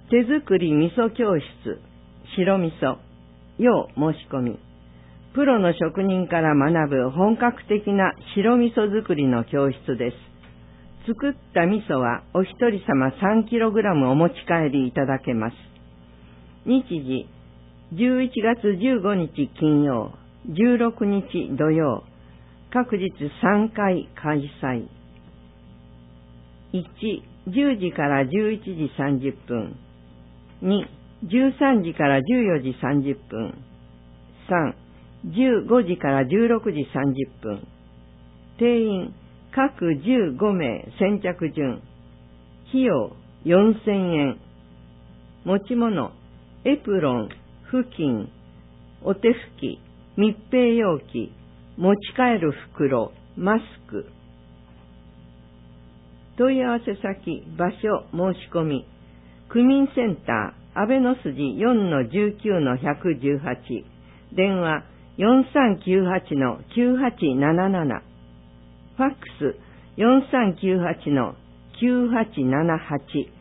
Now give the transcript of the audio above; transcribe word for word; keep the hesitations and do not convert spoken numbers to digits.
手作り味噌教室、白味噌、要申し込み。プロの職人から学ぶ本格的な白味噌作りの教室です。作った味噌はお一人様 さんキログラム お持ち帰りいただけます。日時、じゅういちがつじゅうごにち金曜、じゅうろくにち土曜、各日さんかい開催。いち、じゅうじからじゅういちじさんじゅっぷん。に、じゅうさんじからじゅうよじさんじゅっぷん。さん、じゅうごじからじゅうろくじさんじゅっぷん。定員、各じゅうごめい先着順。費用、よんせんえん。持ち物、エプロン、布巾、お手拭き、密閉容器、持ち帰る袋、マスク。問い合わせ先、場所、申し込み。区民センター、安倍の筋 よんのじゅうきゅうのひゃくじゅうはち。電話、よんさんきゅうはちのきゅうはちなななな。ファックス、よんさんきゅうはちのきゅうはちななはち。